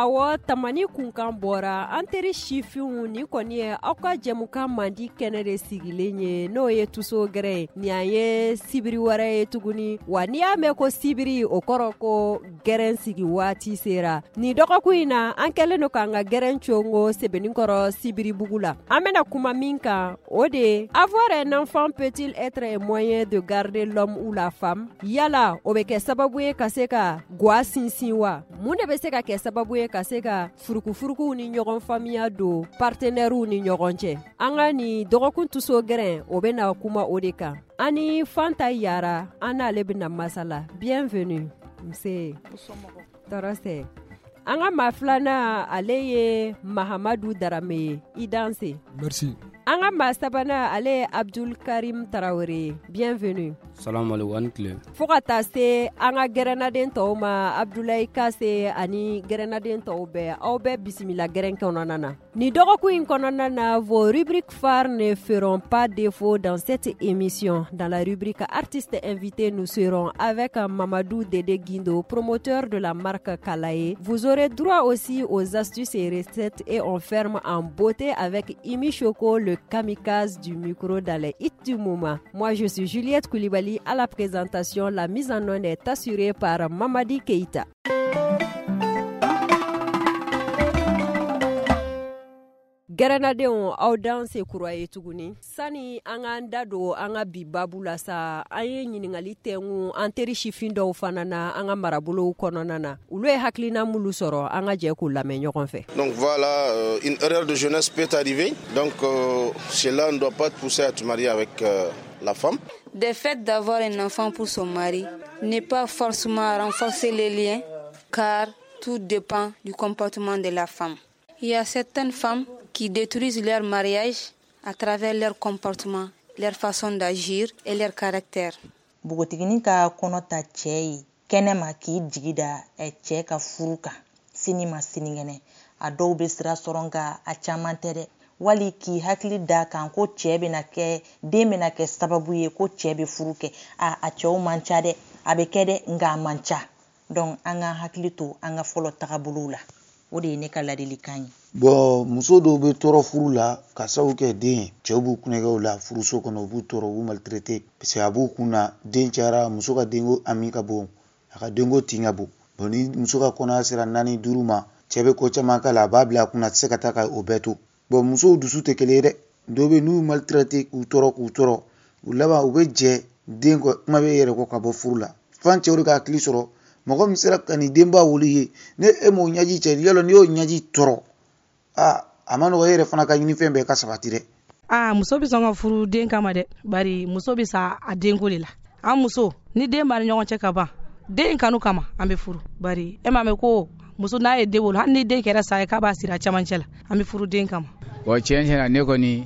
Awa tamani kunkan bɔra an teri sifinw ni kɔni ye aw ka jɛmukan mandi kɛnɛ de sigilen ye n'o ye tuso gɛrɛ ye ni an ye sibiri wɛrɛ ye tuguni wa n'i y'a mɛn ko sibiri o kɔrɔ ko gɛrɛn sigi waati sera ni dɔgɔkun in na an kɛlen don k'an ka gɛrɛn congo sebenikɔrɔ sibiri bugu la an bɛna kuma min kan o de avoir un enfant peut-il être un moyen de garder l'homme ou la femme yala o bɛ kɛ sababu ye ka se ka gwa sinsin wa mun de bɛ se ka kɛ sababu ye ka se ka furukufurukuw ni ɲɔgɔn faamuya don partenaires ni ɲɔgɔn cɛ an ka ni dɔgɔkun tuso gɛrɛn o bɛna kuma o de kan ani Fanta Yara an n'ale bɛna masala bienvenue nse tɔɔrɔ tɛ an ka maa filanan ale ye Mahamadu Darame ye i danse merci an ka maa sabanan ale ye Abdul Karim Tarawele bienvenue salamu alaikum ani tile fo ka taa se an ka gɛrɛnaden tɔw ma Abdoulaye Kase ani gɛrɛnaden tɔw bɛɛ aw bɛɛ bisimila gɛrɛn kɔnɔna na ni dɔgɔkun in kɔnɔna na vos rubriques phares ne feront pas défaut dans cette émission dans la rubrique artistes invités nous serons avec Mamadou Dede Guindo promoteur de la marque Kalaye. Vous aurez droit aussi aux astuces et recettes et on ferme en beauté avec Imi Choco le kamikaze du micro dans les hits du moment. Moi je suis Juliette Koulibaly à la présentation. La mise en onde est assurée par Mamadi Keita. Gɛrɛnadenw aw dan se kura ye tuguni sani an k'an da don an ka bi babu la sa an ye ɲininkali tɛngu an teri sifin dɔw fana na an ka marabolow kɔnɔna na olu ye hakilina mulu sɔrɔ an ka jɛ k'u lamɛn ɲɔgɔn fɛ. Donc voilà, une erreur de jeunesse peut arriver. Donc cela ne doit pas te pousser à te marier avec la femme. Le fait d'avoir un enfant pour son mari n'est pas forcément renforcer les liens car tout dépend du comportement de la femme. Il y a certaines femmes qui détruisent leur mariage à travers leur comportement, leur façon d'agir et leur caractère. Bogotigini ka kɔnɔ ta cɛ ye kɛnɛma k'i jigi da cɛ ka furu kan sini ma sinikɛnɛ a dɔw bɛ sira sɔrɔ nka a caman tɛ dɛ wali k'i hakili da kan ko cɛ bɛna kɛ den bɛna kɛ sababu ye ko cɛ bɛ furu kɛ a cɛw man ca dɛ a bɛ kɛ dɛ nka a man ca donc an ka hakili to an ka fɔlɔ tagabolow la o de ye ne ka ladilikan ye. Bon muso dɔw bɛ tɔɔrɔ furu la ka sababu kɛ den ye cɛw b'u kunnɛgɛw la furuso kɔnɔ u b'u tɔɔrɔ u b'u maltraiter parce que a b'u kunna den cayara muso ka denko ami ka bon a ka denko tin ka bon bon ni muso ka kɔnɔya sera 4-5 ma cɛ bɛ ko caman k'a la a b'a bila a kunna a tɛ se ka taa ka o bɛɛ to bon musow dusu tɛ kelen ye dɛ dɔw bɛ n'u maltraiter k'u tɔɔrɔ u laban u bɛ jɛ den ko kuma bɛ yɛrɛ kɔ ka bɔ furu la fan cɛw de ka hakili sɔrɔ mɔgɔ min sera ka nin denba wuli ye ne e m'o ɲaji cɛ yalɔ n'i y'o ɲaji tɔɔrɔ a ma nɔgɔ yɛrɛ fana ka ɲini fɛn bɛɛ ka sabati dɛ. Muso bɛ sɔn ka furu den kama dɛ bari muso bɛ sa a denko de la an muso ni den b'a ni ɲɔgɔn cɛ ka ban den kanu kama an bɛ furu bari e m'a mɛn ko muso n'a ye den wolo hali ni den kɛra sa ye k'a b'a siri a cɛmancɛ la an bɛ furu den kama. Bon tiɲɛ na ne kɔni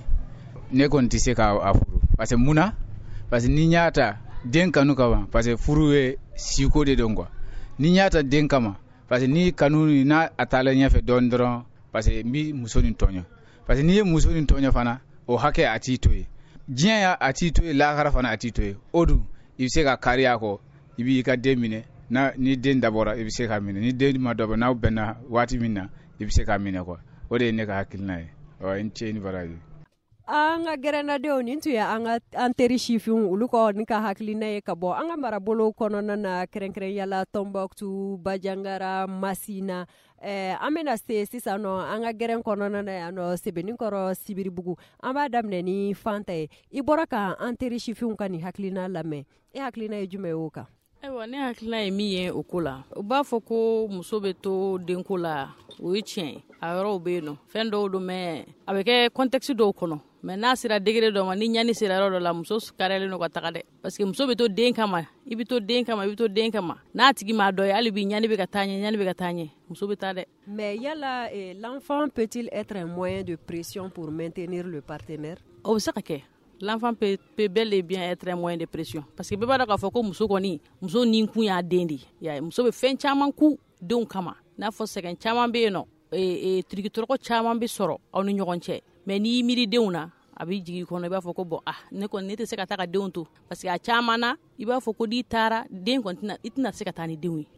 tɛ se k'a furu parce que mun na parce que ni n y'a ta den kanu kama parce que furu ye siko de don quoi ni n y'a ta den kama parce que ni kanu n'a a taala ɲɛfɛ dɔɔni dɔrɔn parce que n bi muso nin tɔɲɔ parce que n'i ye muso nin tɔɲɔ fana o hakɛ a t'i to ye diɲɛ a t'i to ye lahara fana a t'i to ye o dun i bɛ se ka kari a kɔ i b'i ka den minɛ ni den dabɔra i bɛ se k'a minɛ ni den ma dabɔ n'aw bɛnna waati min na i bɛ se k'a minɛ quoi o de ye ne ka hakilina ye n cɛ ni baraji. An ka gɛrɛnadenw nin tun ye an teri sifinw olu kɔni ka hakilina ye ka bɔ an ka marabolo kɔnɔna na kɛrɛnkɛrɛnyala Tombouctou Bajangara Masina an bɛna se sisan nɔ an ka gɛrɛn kɔnɔna na yan nɔ Sebenikɔrɔ Sibiribugu an b'a daminɛ ni Fanta ye i bɔra ka an teri sifinw ka nin hakilina lamɛn e hakilina ye jumɛn ye o kan? Ayiwa ne hakilina ye min ye o ko la u b'a fɔ ko muso bɛ to denko la o ye tiɲɛ ye a yɔrɔw bɛ yen nɔ fɛn dɔw don mɛ a bɛ kɛ contexte dɔw kɔnɔ mɛ n'a sera degré dɔ ma ni ɲani sera yɔrɔ dɔ la muso kariyalen don ka taga dɛ parce que muso bɛ to den kama i bɛ to den kama n'a tigi m'a dɔ ye hali bi ɲani bɛ ka taa ɲɛ muso bɛ taa dɛ. Mais yala l'enfant peut-il être un moyen de pression pour maintenir le partenaire? O bɛ se ka kɛ l'enfant peut bel et bien être un moyen de pression parce que bɛɛ b'a dɔn k'a fɔ ko muso nin kun y'a den de ye muso bɛ fɛn caman ku denw kama n'a fɔ sɛgɛn caman bɛ yen nɔ tirikitɔrɔkɔ caman bɛ sɔrɔ aw ni ɲɔgɔn cɛ mais n'i miiri denw na a bɛ jigin kɔnɔ i b'a fɔ ko bon ne tɛ se ka taa ka denw to parce que a caman na i b'a fɔ ko n'i taara den kɔni i tɛna se ka taa ni denw ye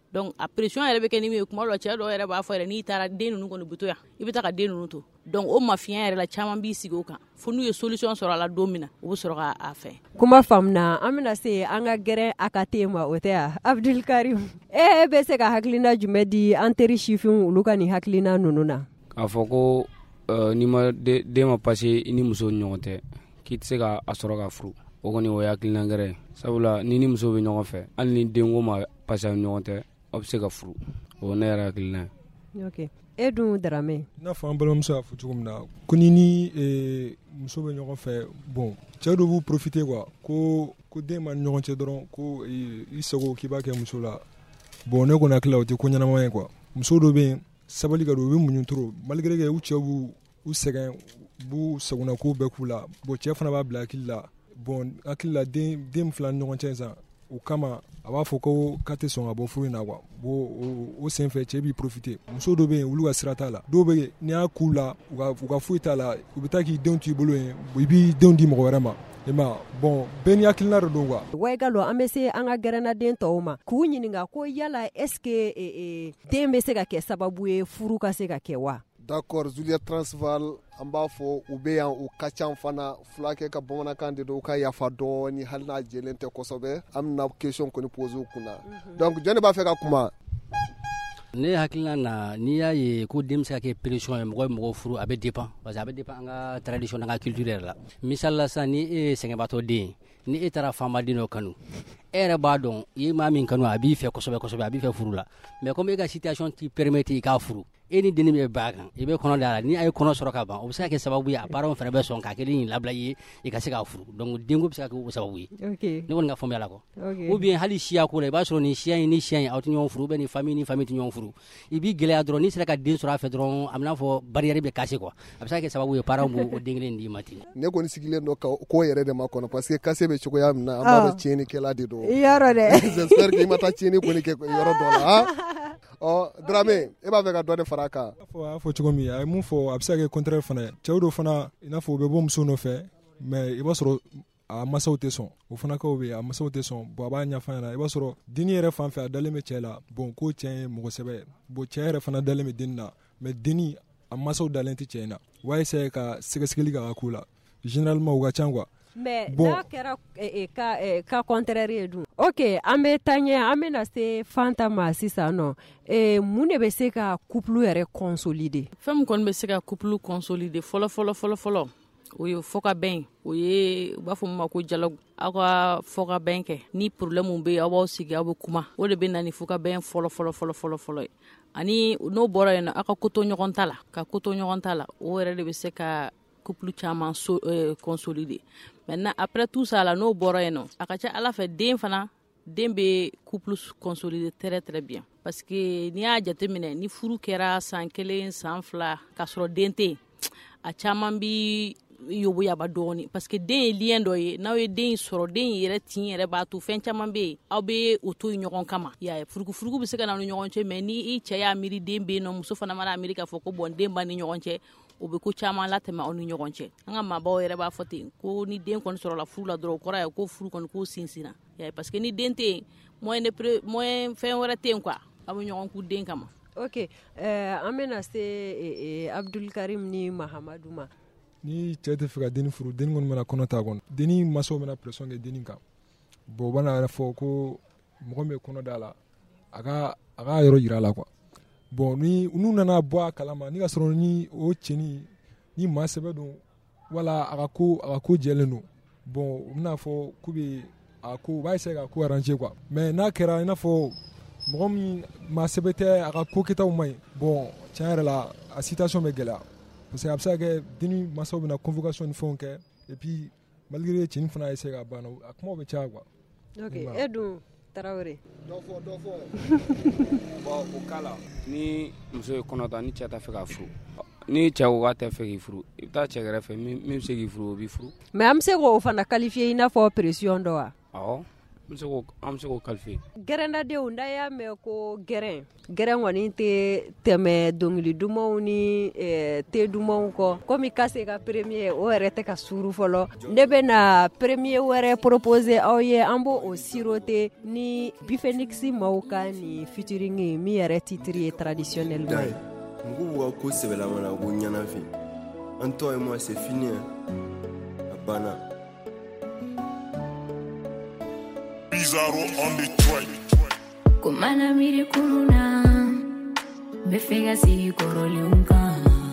donc a pression yɛrɛ bɛ kɛ ni min ye kuma dɔ cɛ dɔw yɛrɛ b'a fɔ yɛrɛ n'i taara den ninnu kɔni buto yan i bɛ taa ka den ninnu to donc o mafiya yɛrɛ la caman b'i sigi o kan fo n'u ye solution sɔrɔ a la don min na u bɛ sɔrɔ k'a fɛ kuma faamuna an bɛna se an ka gɛrɛ a ka te ma o tɛ ya Abdulkarim e bɛ se ka hakilina jumɛn di an teri sifin olu ka nin hakilina ninnu na k'a fɔ ko n'i ma den ma pase i ni muso ni ɲɔgɔn tɛ k'i tɛ se ka a sɔrɔ ka furu o kɔni o ye hakilina gɛrɛ sabula ni muso bɛ ɲɔgɔn fɛ hali ni denko ma pase a ni ɲɔgɔn tɛ aw bɛ se ka furu o ne yɛrɛ hakilina ye. Ok e dun Darame n'a fɔ an balimamuso y'a fɔ cogo min na ko ni muso bɛ ɲɔgɔn fɛ bon cɛ dɔw b'u profiter quoi ko den ma ni ɲɔgɔn cɛ dɔrɔn ko i sago k'i b'a kɛ muso la bon ne kɔni hakili la o tɛ ko ɲɛnama ye quoi muso dɔw bɛ yen sabali ka don u bɛ muɲu trop malgré que u cɛw b'u sɛgɛn b'u sagonako bɛɛ k'u la bon cɛ fana b'a bila hakili la bon hakili la den fila ni ɲɔgɔn cɛ sisan o kama a b'a fɔ ko k'a tɛ sɔn ka bɔ furu in na quoi bon o senfɛ cɛ b'i profiter muso dɔw bɛ yen olu ka sira t'a la dɔw bɛ yen n'i y'a k'u la u ka foyi t'a la u bɛ taa k'i denw to i bolo yen i b'i denw di mɔgɔ wɛrɛ ma i ma bon bɛɛ ni hakilina de don quoi. Waigalo an bɛ se an ka gɛrɛna den tɔw ma k'u ɲininka ko yala est-ce que den bɛ se ka kɛ sababu ye furu ka se ka kɛ wa. D'accord, Juliette Transval an b'a fɔ u bɛ yan u ka ca fana fulakɛ ka bamanankan de don u ka yafa dɔɔni hali n'a jɛlen tɛ kosɛbɛ an bɛna question kɔni pose u kunna donc jɔn de b'a fɛ ka kuma. Ne hakilina na n'i y'a ye ko den bɛ se ka kɛ pression ye mɔgɔ ye mɔgɔ furu a bɛ dépend parce que a bɛ dépend an ka tradition an ka culture yɛrɛ la misali la sisan ni e ye sɛgɛnbaatɔ den ni e taara faama den dɔ kanu e yɛrɛ b'a dɔn i ye maa min kanu a b'i fɛ kosɛbɛ kosɛbɛ a b'i fɛ furu la mais comme e ka situation t'i permettre i k'a furu e ni denni bɛ ba kan i bɛ kɔnɔ da la ni a ye kɔnɔ sɔrɔ ka ban o bɛ se ka kɛ sababu ye a parents fana bɛ sɔn k'a kɛ nin labila i ye i ka se k'a furu donc denko bɛ se ka kɛ o sababu ye ne kɔni ka faamuya la quoi ou bien hali siya ko la i b'a sɔrɔ nin siya in ni siya in aw tɛ ɲɔgɔn furu ou bien nin famille tɛ ɲɔgɔn furu i b'i gɛlɛya dɔrɔn n'i sera ka den sɔrɔ a fɛ dɔrɔn a bɛ n'a fɔ barrière bɛ cassé quoi a bɛ se ka kɛ sababu ye parents b'o den kelen d'i ma ten. Ne kɔni sigilen don ko yɛrɛ de ma kɔnɔ parce que cassé bɛ cogoya min na an b'a dɔn tiɲɛnikɛla de don. Yɔrɔ dɛ. J'espère que i ma taa tiɲɛni kɔni kɛ yɔrɔ dɔ la Dramé e b'a fɛ ka dɔ de fara a kan. A fɔ cogo min a ye mun fɔ a bɛ se ka kɛ contraire fana ye cɛw dɔw fana i n'a fɔ u bɛ bɔ muso nɔfɛ mais i b'a sɔrɔ a masaw tɛ sɔn o fana kaw bɛ yen a masaw tɛ sɔn bon a b'a ɲɛfɔ ɲɛna i b'a sɔrɔ denni yɛrɛ fan fɛ a dalen bɛ cɛ la bon ko cɛ ye mɔgɔ sɛbɛ bon cɛ yɛrɛ fana dalen bɛ denni na mais denni a masaw dalen tɛ cɛ in na u b'a essayer ka sɛgɛsɛgɛli k'a k'u la généralement u ka ca quoi. Mais n'a kɛra ka contraire ye dun ok an bɛ taa ɲɛ an bɛna se Fanta ma sisan nɔ mun de bɛ se ka couple yɛrɛ consolider. Fɛn min kɔni bɛ se ka couple consolider fɔlɔ o ye fɔ ka bɛn o ye u b'a fɔ min ma ko dialogue aw ka fɔ ka bɛn kɛ ni problème bɛ yen aw b'aw sigi aw bɛ kuma o de bɛ na ni fɔ ka bɛn fɔlɔ ye ani n'o bɔra yen nɔ aw ka koto ɲɔgɔn ta la o yɛrɛ de bɛ se ka couple caman consolider. Maintenant après tout ça la n'o bɔra yen nɔ a ka ca Ala fɛ den bɛ couple consolider très très bien parce que n'i y'a jateminɛ ni furu kɛra san 1 san 2 k'a sɔrɔ den tɛ yen a caman bi yoboyaba dɔɔni parce que den ye lien dɔ ye n'aw ye den sɔrɔ den yɛrɛ tin yɛrɛ b'a to fɛn caman bɛ yen aw bɛ o to ɲɔgɔn kama y'a ye furukufuruku bɛ se ka na ni ɲɔgɔn cɛ mais ni i cɛ y'a miiri den bɛ yen nɔ muso fana mana miiri k'a fɔ ko bon den b'a ni ɲɔgɔn cɛ o bɛ ko caman latɛmɛ aw ni ɲɔgɔn cɛ an ka maabaw yɛrɛ b'a fɔ ten ko ni den kɔni sɔrɔla furu la dɔrɔn o kɔrɔ ye ko furu kɔni ko sinsinna y'a ye parce que ni den tɛ yen moyen fɛn wɛrɛ tɛ yen quoi aw bɛ ɲɔgɔn ku den kama. Ok an bɛna se Abdulkarim ni Mahamadu ma. Ni cɛ tɛ fɛ ka denni furu denni kɔni mana kɔnɔ ta kɔnɔ denni masaw bɛna pression kɛ denni kan bon u bɛna yɛrɛ fɔ ko mɔgɔ min bɛ kɔnɔ da la a ka yɔrɔ yira a la quoi bon ni n'u nana bɔ a kalama ni ka sɔrɔ ni o cɛnin ni maa sɛbɛ don wala a ka ko jɛlen don bon u bɛna fɔ k'u bɛ a ko u b'a essayer ka ko arranger quoi mais n'a kɛra i n'a fɔ mɔgɔ min maa sɛbɛ tɛ a ka ko kɛtaw man ɲi bon tiɲɛ yɛrɛ la a situation bɛ gɛlɛya parce que a bɛ se ka kɛ denni masaw bɛna convocation ni fɛnw kɛ et puis malgré cɛnin fana essayer ka ban a kumaw bɛ caya quoi. Ok e dun Tarawele. Dɔ fɔ. Bon o cas la ni muso ye kɔnɔ ta ni cɛ t'a fɛ k'a furu ni cɛ ko k'a tɛ fɛ k'i furu i bɛ taa cɛ kɛrɛfɛ min bɛ se k'i furu o b'i furu. Mais an bɛ se k'o fana qualifier i n'a fɔ pression dɔ wa. Awɔ an bɛ se k'o qualifier. Gɛrɛndadenw n'a y'a mɛn ko gɛrɛn kɔni tɛ tɛmɛ dɔnkili dumanw ni te dumanw kɔ komi Kase ka premier o yɛrɛ tɛ ka suru fɔlɔ ne bɛna premier wɛrɛ proposer aw ye an b'o o siroter ni Bifenix maaw ka ni featuring ye min yɛrɛ titre ye traditionnellement ye. Mɔgɔw b'u ka ko sɛbɛlama na ko ɲanafin an tɔ ye moi c'est fini a banna. Bizarro on the track. Kumana miri kuruna me fega sigi koroleunka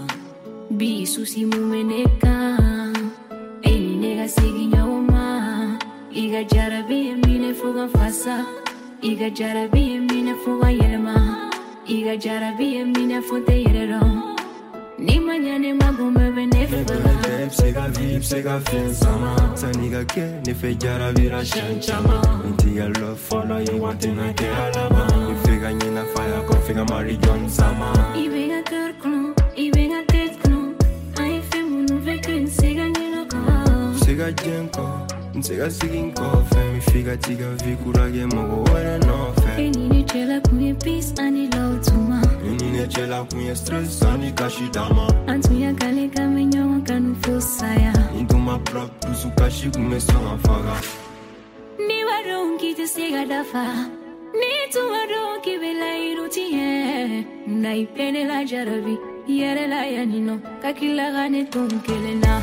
bi susi mumeneka eni nega sigi nyoma iga jarabi mine fuga fasa iga jarabi mine fuga yelma iga jarabi mine fonte yerero ni manyane magume benefa Sega vip sega fin sama saniga ke ne fe jarabi ra shanchama intiga love for no you want in a ke alama you fega nyina fire ko fega mari John sama ibenga terkno ibenga tetkno ai femu vekun sega nyino ko sega jenko sega sigin ko fe mi figa tiga vikura ge mo wala no fe ni chela kuye peace ani love tuma ni chela kuye stress ani kashidama antuya kale kamenyo kanu fosaya induma prop tusu kashi kume songa faga ni warongi te sega dafa ni tu warongi bela irutie na ipene la jarabi yere la yanino kakila gane tonkelena.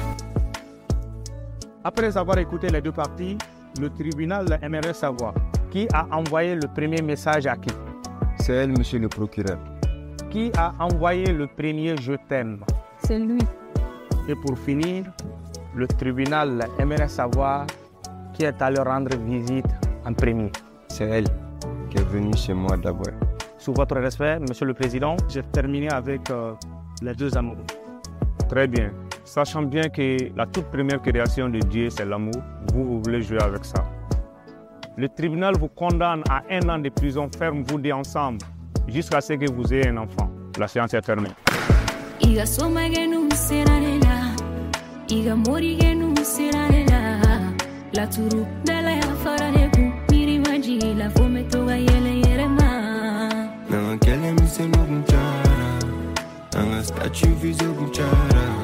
Après avoir écouté les deux parties, le tribunal aimerait savoir qui a envoyé le premier message à qui. C'est elle, monsieur le procureur. Qui a envoyé le premier je t'aime? C'est lui. Et pour finir, le tribunal aimerait savoir qui est allé rendre visite en premier. C'est elle qui est venue chez moi d'abord. Sous votre respect, monsieur le président, j'ai terminé avec les deux amoureux. Très bien. Sachant bien que la toute première création de Dieu, c'est l'amour, vous voulez jouer avec ça. Le tribunal vous condamne à 1 an de prison ferme, vous deux ensemble, jusqu'à ce que vous ayez un enfant. La séance est terminée. Iga somagenu seranela, iga morigenu seranela, la turu dala ya faraneku, miri maji la fome toga yele yerema. Nanga kele mise no gunchara, nanga statue vise gunchara.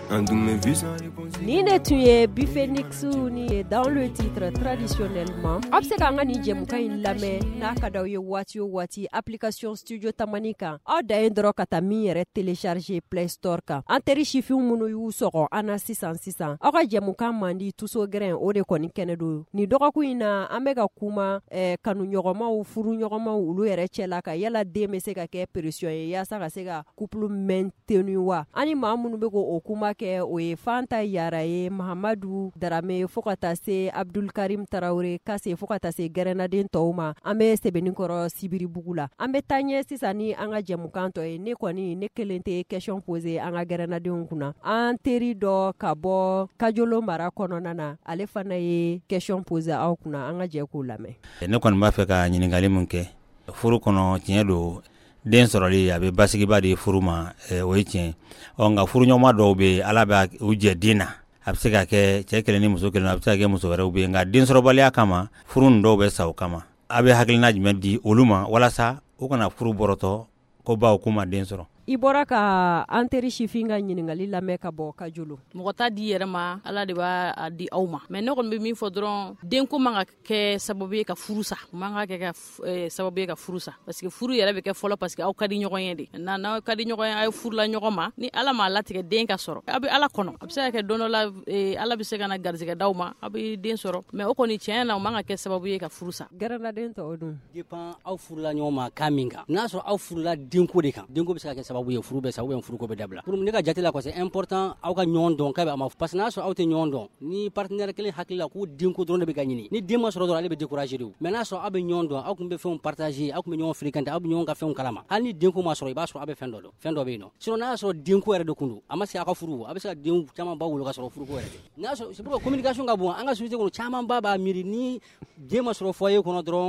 Ni ne tun ye Bifenix ni ye dans le titre traditionnellement a bɛ se k'an ka nin jɛmukan in lamɛn n'a ka d'aw ye waati o waati application studio tamani kan aw da ye dɔrɔn ka taa min yɛrɛ télécharger play store kan an teri sifinw minnu y'u sɔgɔ an na sisan aw ka jɛmukan mandi tuso gɛrɛn o de kɔni kɛnɛ don nin dɔgɔkun in na an bɛ ka kuma kanuɲɔgɔnmaw furuɲɔgɔnmaw olu yɛrɛ cɛla ka yala den bɛ se ka kɛ pression ye yaasa ka se ka couple maintenu wa ani maa minnu bɛ k'o kuma kɛ o ye Fanta Yara ye Mahamadu Darame fo ka taa se Abdul Karim Tarawele Kase fo ka taa se gɛrɛnaden tɔw ma an bɛ sɛbɛnnikɔrɔ Sibiribugu la an bɛ taa ɲɛ sisan ni an ka jɛmukan tɔ ye ne kɔni ne kelen tɛ question poser an ka gɛrɛnadenw kunna an teri dɔ ka bɔ Kajolo mara kɔnɔna na ale fana ye question poser aw kunna an ka jɛ k'o lamɛn. Ne kɔni b'a fɛ ka ɲininkali mun kɛ furu kɔnɔ tiɲɛ don den sɔrɔli a bɛ basigiba de furu ma o ye tiɲɛ nka furuɲɔgɔnma dɔw bɛ ala bɛ u jɛ den na a bɛ se ka kɛ cɛ kelen ni muso kelen a bɛ se ka kɛ muso wɛrɛw bɛ nka den sɔrɔbaliya kama furu nin dɔw bɛ sa o kama a bɛ hakilina jumɛn di olu ma walasa u kana furu bɔrɔtɔ ko baw k'u ma den sɔrɔ. I bɔra ka an teri sifin ka ɲininkali lamɛn ka bɔ Kajolo. Mɔgɔ t'a di yɛrɛ ma ala de b'a di aw ma mais ne kɔni bɛ min fɔ dɔrɔn denko man ka kɛ sababu ye ka furu sa man ka kɛ sababu ye ka furu sa parce que furu yɛrɛ bɛ kɛ fɔlɔ parce que aw ka di ɲɔgɔn ye de n'aw ka di ɲɔgɔn ye aw ye furula ɲɔgɔn ma ni ala m'a latigɛ den ka sɔrɔ aw bɛ ala kɔnɔ a bɛ se ka kɛ don dɔ la ala bɛ se ka na garizɛgɛ d'aw ma aw bɛ den sɔrɔ mais o kɔni tiɲɛ na o man ka kɛ sababu ye ka furu sa. Gɛrɛnaden tɔw dun. Dépend aw furula ɲɔgɔn ma kan min kan n'a sɔrɔ aw furula denko de kan denko bɛ se ka kɛ sababu ye furu bɛ sa furu ko bɛ dabila pour ne ka jate la c'est important aw ka ɲɔgɔn dɔn k'a bɛ a ma parce que n'a sɔrɔ aw tɛ ɲɔgɔn dɔn ni partenaire kelen hakili la k'u denko dɔrɔn de bɛ ka ɲini ni den ma sɔrɔ dɔrɔn ale bɛ décourager de mais n'a sɔrɔ aw bɛ ɲɔgɔn dɔn aw kun bɛ fɛnw partager aw kun bɛ ɲɔgɔn fréquenter aw bɛ ɲɔgɔn ka fɛnw kalama hali ni denko ma sɔrɔ i b'a sɔrɔ aw bɛ fɛn dɔ dɔn fɛn dɔ bɛ yen nɔ sinon n'a sɔrɔ denko yɛrɛ de kun don a ma se aw ka furu a bɛ se ka den caman ba wolo ka sɔrɔ furuko yɛrɛ tɛ n'a sɔrɔ c'est pourquoi communication ka bon an ka société kɔnɔ caman ba b'a miiri ni den ma sɔrɔ foyer kɔnɔ dɔrɔn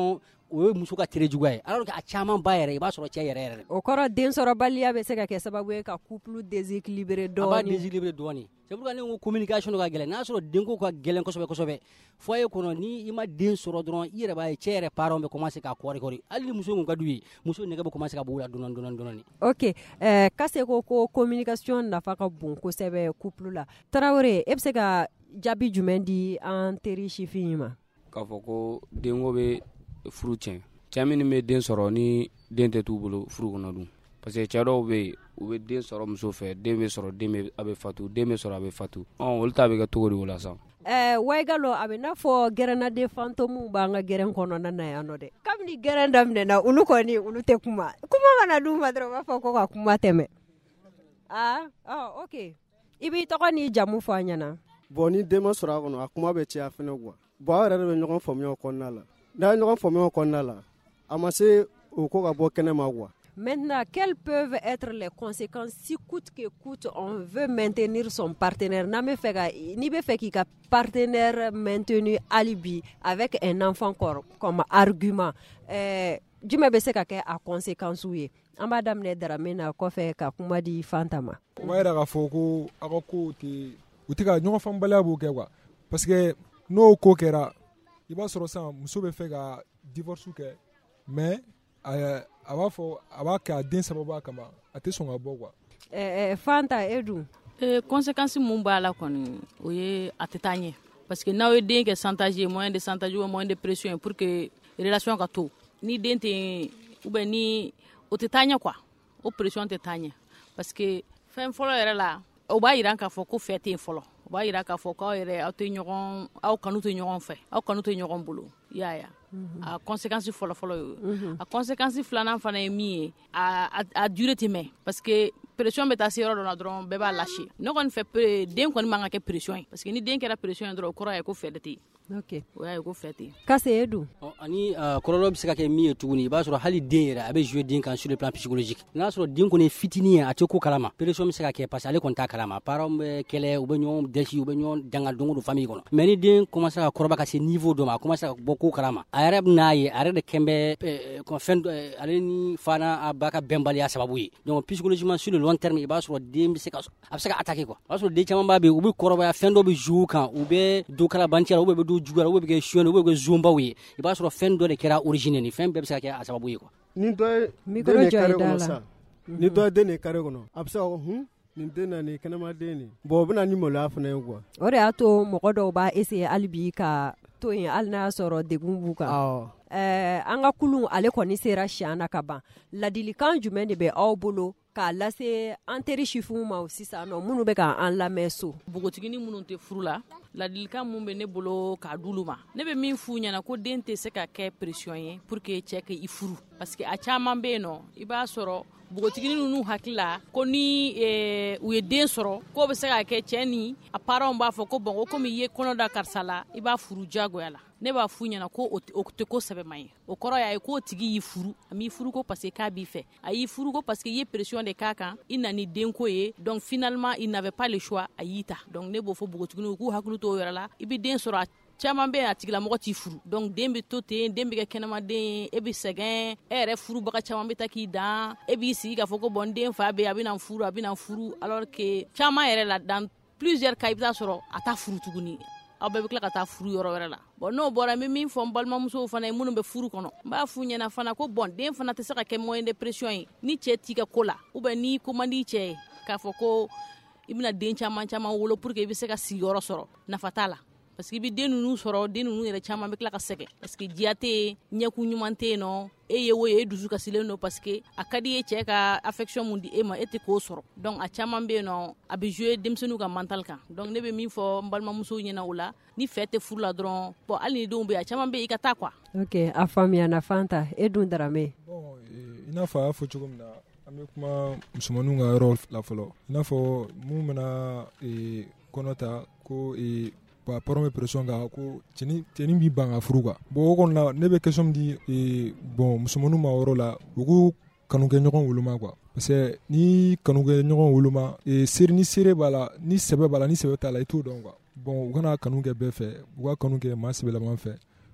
o ye muso ka tere juguya ye alors que a caman ba yɛrɛ i b'a sɔrɔ cɛ yɛrɛ o kɔrɔ den sɔrɔbaliya bɛ se ka kɛ sababu ye ka couple déséquilibré dɔɔni. a b'a déséquilibré dɔɔni c'est pourquoi ne ko communication ka gɛlɛn n'a sɔrɔ denko ka gɛlɛn kosɛbɛ kosɛbɛ foyer kɔnɔ ni i ma den sɔrɔ dɔrɔn i yɛrɛ b'a ye cɛ yɛrɛ parents bɛ commencer ka kɔri hali ni muso mun ka d'u ye muso nɛgɛ bɛ commencer ka bɔ u la dɔɔni. ok Kase ko communication nafa ka bon kosɛbɛ couple la Tarawele e bɛ se ka jaabi jumɛn di an teri sifin ma. K'a fɔ ko denko bɛ furu tiɲɛ cɛ minnu bɛ den sɔrɔ ni den tɛ t'u bolo furu kɔnɔ dun parce que cɛ dɔw bɛ yen u bɛ den sɔrɔ muso fɛ den bɛ sɔrɔ a bɛ fatu den bɛ sɔrɔ a bɛ fatu olu ta bɛ kɛ cogo di o la sa. Waigalo a bɛ n'a fɔ gɛrɛnaden fantôme b'an ka gɛrɛn kɔnɔna na yan nɔ dɛ kabini gɛrɛn daminɛna olu kɔni olu tɛ kuma kana d'u ma dɔrɔn u b'a fɔ ko ka kuma tɛmɛ ok i b'i tɔgɔ ni jamu fɔ an ɲɛna. Bon ni den ma sɔrɔ a kɔnɔ a kuma bɛ caya fɛnɛ quoi bon aw yɛrɛ de bɛ ɲɔgɔn faamuya o kɔnɔna la n'a ye ɲɔgɔn faamuya o kɔnɔna la a ma se o ko ka bɔ kɛnɛ ma quoi. Maintenant, quelles peuvent être les conséquences si coûte que coûte on veut maintenir son partenaire? Ni be fait qu'il a partenaire maintenu alibi avec un enfant comme argument. Jumɛn bɛ se ka kɛ a conséquence ye? An b'a daminɛ Daramena kɔfɛ ka kuma di Fantama. O b'a yira k'a fɔ ko a ka ko u tɛ ka ɲɔgɔn faamubaliya b'o kɛ quoi parce que n'o ko kɛra i b'a sɔrɔ sisan muso bɛ fɛ ka divorce kɛ mais a b'a fɔ a b'a kɛ a den sababu kama a tɛ sɔn ka bɔ quoi. Fanta Edu. Conséquence mun b'a la kɔni o ye a tɛ taa ɲɛ parce que n'aw ye den kɛ chantage ye moyen de chantage ou moyen de pression pour que relation ka to ni den tɛ ou bien ni o tɛ taa ɲɛ quoi o pression tɛ taa ɲɛ parce que fɛn fɔlɔ yɛrɛ la o b'a yira k'a fɔ ko fɛ tɛ yen fɔlɔ o b'a yira k'a fɔ k'aw yɛrɛ aw kanu tɛ ɲɔgɔn fɛ aw kanu tɛ ɲɔgɔn bolo i y'a ye a conséquence fɔlɔ ye a conséquence filanan fana ye min ye a durée tɛ mɛn parce que pression bɛ taa se yɔrɔ dɔ la dɔrɔn bɛɛ b'a lâcher ne kɔni fɛ den kɔni man ka kɛ pression ye parce que ni den kɛra pression ye dɔrɔn o kɔrɔ ye ko fɛ de tɛ yen. Ok. O y'a ye ko fɛ tɛ yen. Kase Edu. Ani kɔlɔlɔ bɛ se ka kɛ min ye tuguni i b'a sɔrɔ hali den yɛrɛ a bɛ jouer den kan sur le plan psychologique n'a sɔrɔ den kɔni ye fitinin ye a tɛ ko kalama pression bɛ se ka kɛ parce que ale kɔni t'a kalama parents bɛ kɛlɛ u bɛ ɲɔgɔn dɛsi u bɛ ɲɔgɔn danga don o don famille kɔnɔ mais ni den commence ka kɔrɔba ka se niveau dɔ ma a commence ka bɔ ko kalama a yɛrɛ bɛ n'a ye a yɛrɛ de kɛn bɛ fɛn ale ni fa n'a ba ka bɛnbaliya sababu ye donc psychologiquement sur le long terme i b'a sɔrɔ den bɛ se ka attaquer quoi o b'a sɔrɔ den caman b'a bɛ yen u bɛ kɔrɔbaya fɛn dɔ bɛ jouer kan u bɛ do kalabanci la u bɛ do juguya la u bɛ kɛ suɲɛni u bɛ kɛ zonbaw ye i b'a sɔrɔ fɛn dɔ de kɛra origine ni fɛn bɛɛ bɛ se ka kɛ a sababu ye quoi. Ni dɔ ye den de kare kɔnɔ sa ni dɔ ye den de kare kɔnɔ a bɛ se ka fɔ nin den na nin kɛnɛma den nin bon o bɛ na ni maloya fana ye quoi. O de y'a to mɔgɔ dɔw b'a essayer hali bi ka to yen hali n'a y'a sɔrɔ degun b'u kan. An ka kulun ale kɔni sera siɲɛ na ka ban ladilikan jumɛn de bɛ aw bolo k'a lase an teri sifinw ma sisan nɔ minnu bɛ k'an lamɛn so. Bogotigini minnu tɛ furu la ladilikan mun bɛ ne bolo k'a d'ulu ma ne bɛ min f'u ɲɛna ko den tɛ se ka kɛ pression ye pour que cɛ k'i furu parce que a caman bɛ yen nɔ i b'a sɔrɔ bogotigini ninnu hakili la ko ni u ye den sɔrɔ k'o bɛ se ka kɛ cɛ ni a parents b'a fɔ ko bon ko komi i ye kɔnɔ da karisa la i b'a furu diyagoya la ne b'a f'u ɲɛna ko o tɛ ko sɛbɛma ye o kɔrɔ y'a ye k'o tigi y'i furu a m'i furu ko parce que k'a b'i fɛ a y'i furu ko parce que i ye pression de k'a kan i nana ni denko ye donc finalement il n'avait pas le choix a y'i ta donc ne b'o fɔ bogotiginiw k'u hakili to o yɔrɔ la i bɛ den sɔrɔ caman bɛ a tigilamɔgɔ t'i furu donc den bɛ to ten den bɛ kɛ kɛnɛma den ye e bɛ sɛgɛn e yɛrɛ furubaga caman bɛ ta k'i dan e b'i sigi k'a fɔ ko bon den fa bɛ a bɛ na furu alors que caman yɛrɛ la dans plusieurs cas i bɛ taa sɔrɔ a t'a furu tuguni aw bɛɛ bɛ tila ka taa furu yɔrɔ wɛrɛ la bon n'o bɔra n bɛ min fɔ n balimamusow fana ye minnu bɛ furu kɔnɔ n b'a f'u ɲɛna fana ko bon den fana tɛ se ka kɛ moyen de pression ye ni cɛ t'i ka ko la ou bien ni ko man di cɛ ye k'a fɔ ko i bɛna den caman wolo pour que i bɛ se ka sigiyɔrɔ sɔrɔ nafa t'a la parce que i bɛ den ninnu sɔrɔ den ninnu yɛrɛ caman bɛ tila ka sɛgɛn parce que diya tɛ yen ɲɛkun ɲuman tɛ yen nɔ e ye o ye e dusu kasilen don parce que a ka di ye cɛ ka affection mun di e ma e tɛ k'o sɔrɔ donc a caman bɛ yen nɔ a bɛ jouer denmisɛnninw ka mental kan donc ne bɛ min fɔ n balimamusow ɲɛna o la ni fɛ tɛ furu la dɔrɔn bon hali ni denw bɛ yen a caman bɛ yen i ka taa quoi. Ok a faamuyana Fanta e dun Darame. Bon i n'a fɔ a y'a fɔ cogo min na an bɛ kuma musomaninw ka yɔrɔ la fɔlɔ i n'a fɔ mun bɛna kɔnɔ ta ko parents bɛ pression kan ko cɛnin b'i ban ka furu quoi bon o kɔni la ne bɛ question min di bon musomaninw ma o yɔrɔ la u k'u kanu kɛ ɲɔgɔn woloma quoi parce que ni kanu kɛ ɲɔgɔn woloma seri ni seere b'a la ni sɛbɛ b'a la ni sɛbɛ t'a la i t'o dɔn quoi bon u kana kanu kɛ bɛɛ fɛ u ka kanu kɛ maa sɛbɛlaman fɛ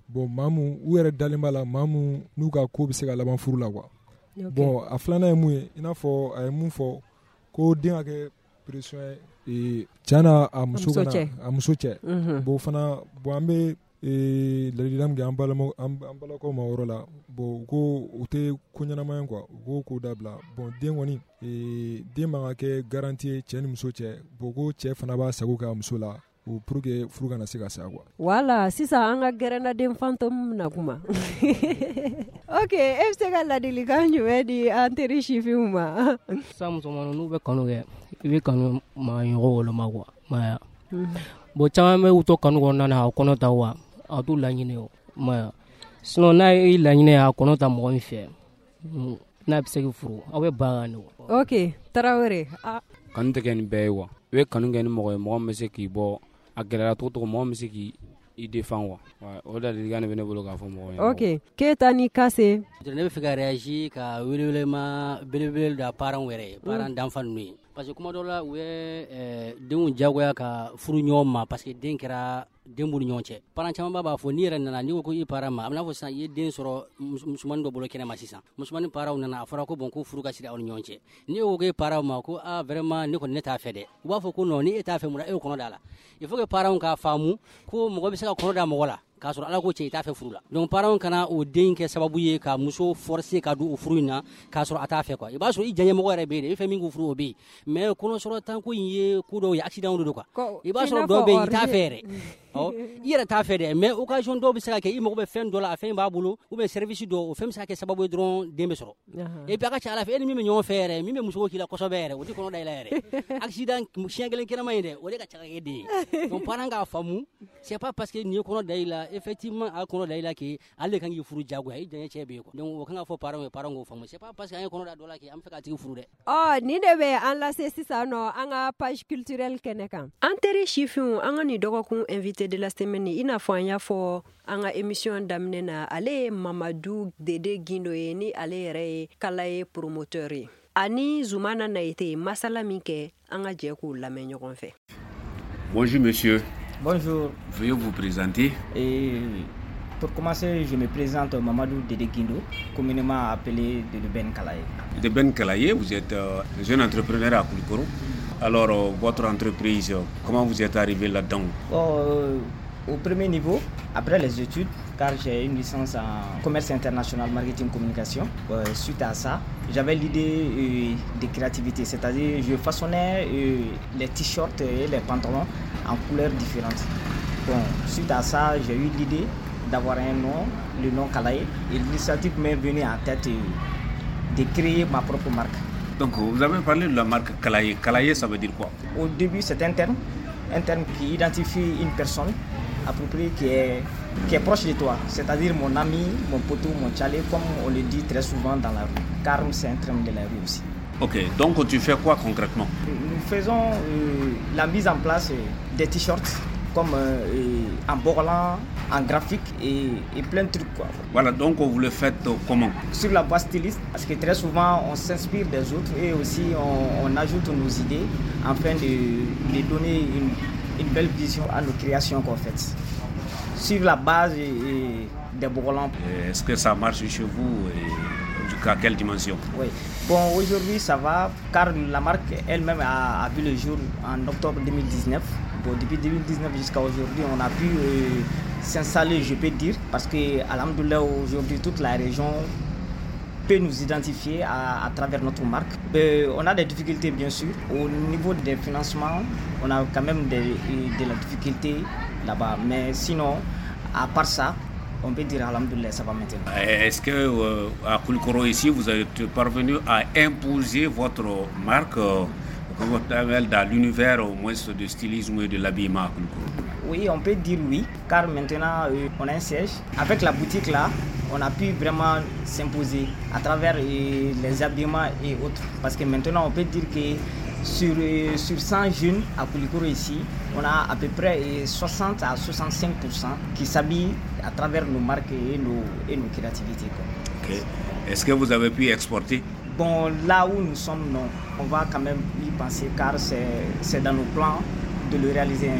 bon mamu u yɛrɛ dalen b'a la mamu n'u ka ko bɛ se ka laban furu la quoi. Bon a filanan ye mun ye i n'a fɔ a ye mun fɔ ko den ka kɛ pression ye cɛ n'a a muso cɛ bon fana bon an bɛ ladilikan min kɛ an balakaw ma yɔrɔ la bon ko o tɛ ko ɲɛnama ye quoi u k'o dabila bon den kɔni den man ka kɛ garantie ye cɛ ni muso cɛ bon ko cɛ fana b'a sago kɛ a muso la pour que furu kana se ka sa quoi. Voilà sisan an ka gɛrɛnna den fantôme na kuma. Ok e bɛ se ka ladilikan jumɛn di an teri sifinw ma. Sisan musomanninw n'u bɛ kanu kɛ i bɛ kanu ma ɲɔgɔn woloma quoi maya bon caman bɛ u to kanu kɔnɔna na a kɔnɔ ta wa a t'u laɲini o maya sinon n'a ye laɲini a kɔnɔ ta mɔgɔ min fɛ n'a bɛ se k'i furu aw bɛ ban kan. Ok Tarawele. Kanu tɛ kɛ nin bɛɛ ye wa i bɛ kanu kɛ ni mɔgɔ ye mɔgɔ min bɛ se k'i bɔ a gɛlɛya cogo mɔgɔ min bɛ se k'i défend wa o ladilikan de bɛ ne bolo k'a fɔ mɔgɔ ye. Ok Keyita ni Kase. Ne bɛ fɛ ka réagir ka welewelema belebele da parents wɛrɛ ye parents d'enfants ninnu ye parce que kuma dɔ la u ye denw diyagoya ka furu ɲɔgɔn ma parce que den kɛra den b'u ni ɲɔgɔn cɛ parents caman b'a fɔ n'i yɛrɛ nana n'i ko ko i parents ma a bɛ n'a fɔ sisan i ye den sɔrɔ musomanin dɔ bolo kɛnɛma sisan musomanin parents nana a fɔra ko bon ko furu ka siri aw ni ɲɔgɔn cɛ n'i ko e parents ma ko vraiment ne kɔni ne t'a fɛ dɛ u b'a fɔ ko non ni e t'a fɛ mun na e y'o kɔnɔ da la il faut que parents k'a faamu ko mɔgɔ bɛ se ka kɔnɔ da mɔgɔ la k'a sɔrɔ ala ko cɛ i t'a fɛ furu la donc parents kana o den kɛ sababu ye ka muso forcer ka don o furu in na k'a sɔrɔ a t'a fɛ quoi i b'a sɔrɔ i jɛɲɛmɔgɔ yɛrɛ bɛ yen i fɛ min k'o furu o bɛ yen mais kɔnɔsɔrɔ tan ko in ye ko dɔw ye accident de don quoi i b'a sɔrɔ dɔw bɛ yen i t'a fɛ yɛrɛ i yɛrɛ t'a fɛ dɛ mais occasion dɔw bɛ se ka kɛ i mago bɛ fɛn dɔ la a fɛn b'a bolo ou bien service dɔ o fɛn bɛ se ka kɛ sababu ye dɔrɔn den bɛ sɔrɔ et puis a ka ca ala fɛ e ni min bɛ ɲɔgɔn fɛ yɛrɛ min bɛ muso ko k'i la kosɛbɛ yɛrɛ o tɛ kɔnɔ da i la yɛrɛ accident siɲɛ kelen kɛnɛma in dɛ o de ka ca ka kɛ den ye donc parents k'a faamu c'est pas parce que nin ye kɔnɔ da i la effectivement kɔnɔ da i la k'i ale kan k'i furu jagoya i jɛɲɛ cɛ bɛ yen quoi donc o kan ka fɔ parents ye parents k'o faamu c'est pas parce que an ye kɔnɔ da dɔ la k'i an bɛ fɛ k'a tigi furu dɛ. Nin de bɛ an lase sisan nɔ an ka page culturelle kɛnɛ kan an teri sifinw an ka nin dɔgɔkun invité de la semaine i n'a fɔ an y'a fɔ an ka émission daminɛ na ale ye Mamadu Dede Gindo ye ni ale yɛrɛ ye kala ye promoteur ye ani Zumana Nayite masala min kɛ an ka jɛ k'o lamɛn ɲɔgɔn fɛ. Bonjour monsieur. Bonjour. Veuillez vous présenter. Pour commencer, je me présente Mamadou Dede Gindo, communément appelé de Ben Kalaye. De Ben Kalaye, vous êtes jeune entrepreneur à Koulikoro. Alors, votre entreprise, comment vous êtes arrivé là-dedans? Au premier niveau, après les études, car j'ai une licence en commerce international, marketing, communication. Suite à ça, j'avais l'idée de créativité, c'est-à-dire je façonnais les t-shirts et les pantalons en couleurs différentes. Bon, suite à ça, j'ai eu l'idée d'avoir un nom, le nom Kalaye, et l'initiative m'est venue en tête de créer ma propre marque. Donc vous avez parlé de la marque Kalaye. Kalaye, ça veut dire quoi? Au début, c'est un terme qui identifie une personne appropriée qui est proche de toi, c'est-à-dire mon ami, mon poteau, mon tchalé, comme on le dit très souvent dans la rue, car c'est un terme de la rue aussi. Ok, donc tu fais quoi concrètement? Nous faisons la mise en place des t-shirts, comme en borlant, en graphique et plein de trucs quoi. Voilà, donc vous le faites comment? Sur la base styliste, parce que très souvent on s'inspire des autres et aussi on ajoute nos idées afin de donner une belle vision à nos créations qu'on fait. Sur la base des borlans. Est-ce que ça marche chez vous et jusqu'à quelle dimension? Oui, bon aujourd'hui ça va car la marque elle-même a vu le jour en octobre 2019. Bon, depuis 2019 jusqu'à aujourd'hui, on a pu s'installer, je peux dire, parce que, alhamdoulilah, aujourd'hui, toute la région peut nous identifier à travers notre marque. On a des difficultés, bien sûr. Au niveau des financements, on a quand même de la difficulté là-bas. Mais sinon, à part ça, on peut dire, alhamdoulilah, ça va maintenant. Est-ce que à Koulikoro, ici, vous êtes parvenu à imposer votre marque dans l'univers au moins de stylisme et de l'habillement à Koulikoro? Oui, on peut dire oui, car maintenant on a un siège. Avec la boutique là, on a pu vraiment s'imposer à travers les habillements et autres. Parce que maintenant on peut dire que sur 100 jeunes à Koulikoro ici, on a à peu près 60 à 65% qui s'habillent à travers nos marques et nos créativités. Okay. Est-ce que vous avez pu exporter? Bon, là où nous sommes, non. On va quand même y penser car c'est dans nos plans de le réaliser un jour.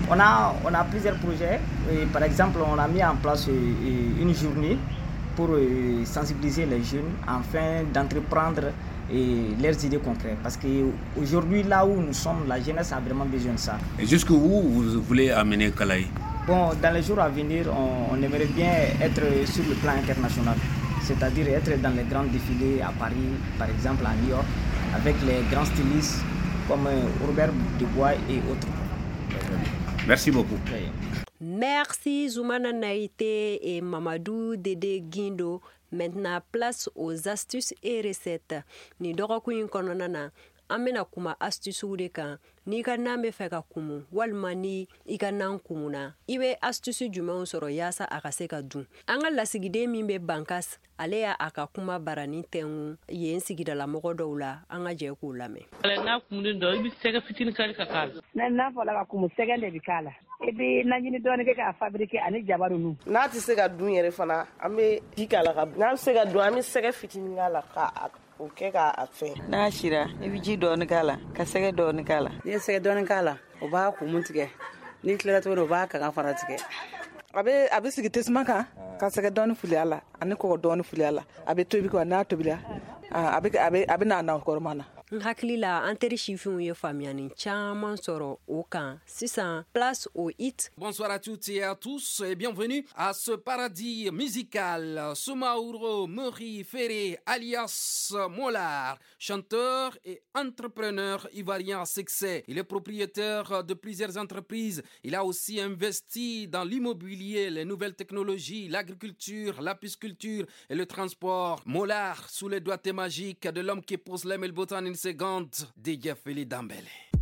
On a plusieurs projets. Et par exemple, on a mis en place une journée pour sensibiliser les jeunes afin d'entreprendre leurs idées concrètes. Parce qu'aujourd'hui, là où nous sommes, la jeunesse a vraiment besoin de ça. Et jusqu'où vous voulez amener Kalaï? Bon, dans les jours à venir, on aimerait bien être sur le plan international. C'est-à-dire être dans les grands défilés à Paris, par exemple à New York, avec les grands stylistes comme Robert Dubois et autres. Merci beaucoup. Merci Zoumana Naïté et Mamadou Dede Guindo. Maintenant, place aux astuces et recettes. Ni dorokuyin kononana. Amena kuma astuce de kan ni ka nan be fɛ ka kumu walima ni I ka nan kumuna I be astuce jumɛnw sɔrɔ yaasa a ka se ka dun an ka lasigiden min be Bankas ale y'a a ka kuma barani tɛngu yen sigidala mɔgɔ dɔw la an ka jɛ k'o lamɛn n'a kumulen dɔ I bi sɛgɛ fitini kari ka k'a la n'a fɔla ka kumu sɛgɛ de bi k'a la I bi najini dɔɔni kɛ k'a fabriquer ani jaba ninnu n'a tɛ se ka dun yɛrɛ fana an be ji k'a la n'a bɛ se ka dun an be sɛgɛ fitini k'a la ka o kɛ k'a fɛn n'a sira I bi ji dɔɔni k'a la ka sɛgɛ dɔɔni k'a la n'i ye sɛgɛ dɔɔni k'a la o b'a kumu tigɛ n'i tilara tuguni o b'a kakan fana tigɛ a bɛ sigi tasuma kan ka sɛgɛ dɔɔni fili a la ani kɔgɔ dɔɔni fili a la a bɛ tobi kɔ n'a tobila a bɛ n'a na kɔrɔma na n hakili la an teri sifinw ye faamuyani caman sɔrɔ o kan sisan place au hit. Bonsoir à toutes et à tous et bienvenue à ce paradis musical. Soumaoro Mori Ferré alias Molar, chanteur et entrepreneur ivoirien à succès. Il est propriétaire de plusieurs entreprises. Il a aussi investi dans l'immobilier, les nouvelles technologies, l'agriculture, l'apiculture et le transport. Molar, sous les doigts magiques de l'homme qui pose les melbotan une seconde, DJ Feli Dambele.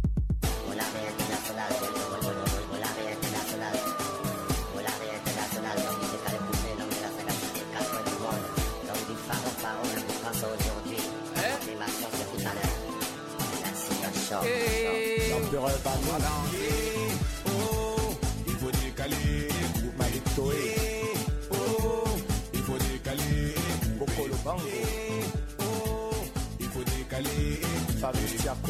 L'empereur il faut décaler pour Malitoé. Il faut décaler Bokolo Bango. Il faut décaler Fabrice Tiako.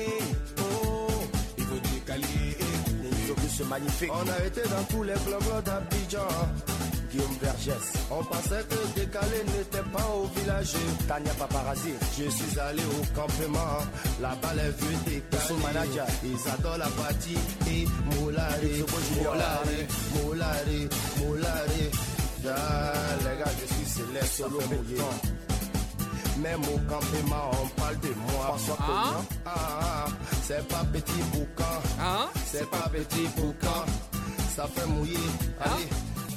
Il faut décaler les autobus magnifiques. On a été dans tous les clubs d'Abidjan. Guillaume Vergès. On pensait que décalé n'était pas au village. Tania Paparazzi. Je suis allé au campement. Là-bas les vieux décalés. Ils adorent la partie. Et Moulari, Moulari, Moulari, Moulari. Les gars, je suis céleste solo mouillé. Même au campement, on parle de moi. C'est pas petit boucan. C'est pas petit boucan. Ça fait mouiller. Allez.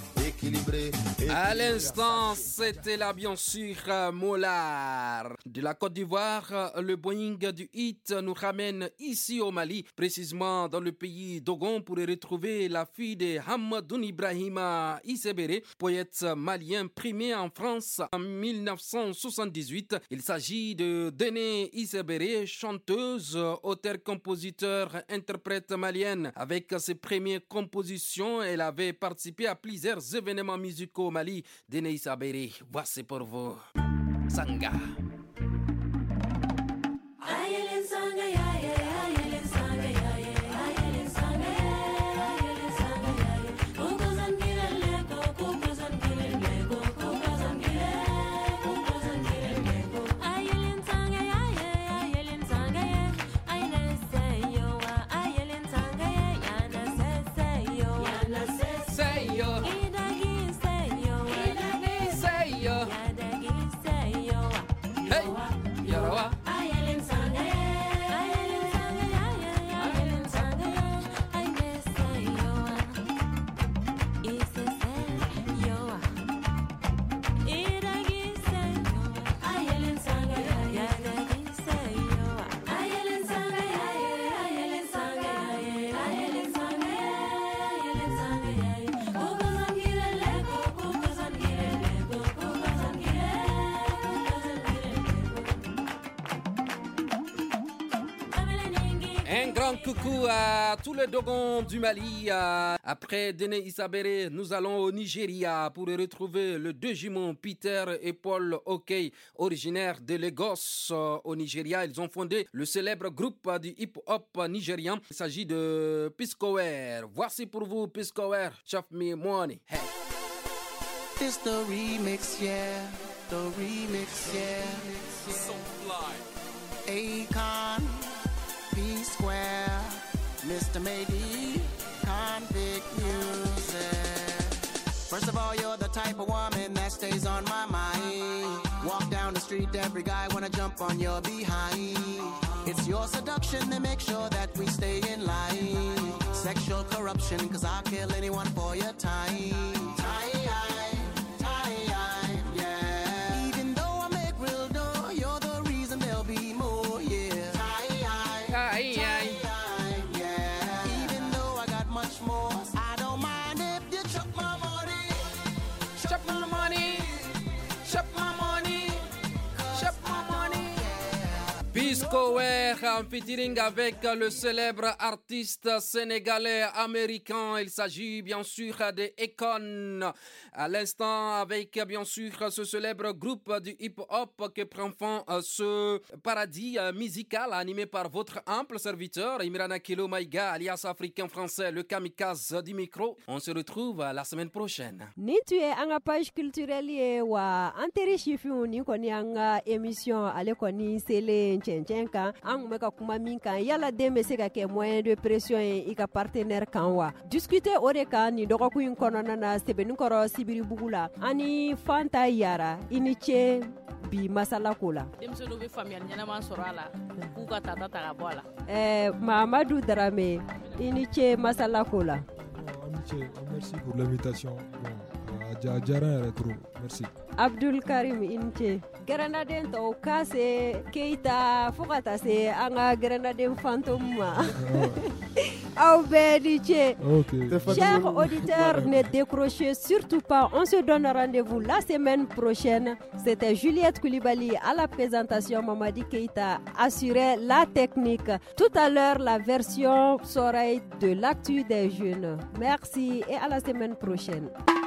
À l'instant, c'était là bien sûr Molar. De la Côte d'Ivoire, le Boeing du hit nous ramène ici au Mali, précisément dans le pays d'Ogon pour y retrouver la fille de Hamadoun Ibrahima Isebere, poète malien primé en France en 1978. Il s'agit de Déné Isebere, chanteuse, auteure, compositeur, interprète malienne. Avec ses premières compositions, elle avait participé à plusieurs événements musicaux au Mali. Déné Isebere, voici pour vous Sanga. Un grand coucou à tous les Dogons du Mali. Après Dene Isabere, nous allons au Nigeria pour retrouver les deux jumeaux Peter et Paul Okey, originaires de Lagos au Nigeria. Ils ont fondé le célèbre groupe du hip-hop nigérian. Il s'agit de P-Square. Voici pour vous P-Square, Chop Me Money. Hey. It's the remix, yeah. The remix, yeah. So fly. Akon, P-Square, Mr. Maybe, Convict Music. First of all, you're the type of woman that stays on my mind. Walk down the street, every guy wanna jump on your behind. It's your seduction that makes sure that we stay in line. Sexual corruption, cause I'll kill anyone for your time. P-Square en featuring avec le célèbre artiste sénégalais américain. Il s'agit bien sûr de Akon. À l'instant avec bien sûr ce célèbre groupe du hip-hop qui prend fin ce paradis musical animé par votre ample serviteur Imrana Kilo Maïga alias africain français, le kamikaze du micro. On se retrouve la semaine prochaine. Ni tu es en page culturelle wa antere chifu ni koni anga émission ale koni sele nchenka an meka kuma min kan yala deme se ka ke moyen de pression e ka partenaire kan wa discuter o de kan ni dogo ku in kono na sebeni koro sibiri bugula ani fanta yara ini che bi masala kola demso do be famille nyana man sorala ku ka tata ta bola Mamadou Dramé ini che masala kola. Merci pour l'invitation. Merci. Abdul Karim Inche Grenadien to kase Keita Fokata se anga Grenadien fantôme. Chers auditeurs, ne décrochez surtout pas. On se donne rendez-vous la semaine prochaine. C'était Juliette Koulibaly à la présentation. Mamadi Keita assurait la technique. Tout à l'heure, la version sera de l'actu des jeunes. Merci et à la semaine prochaine.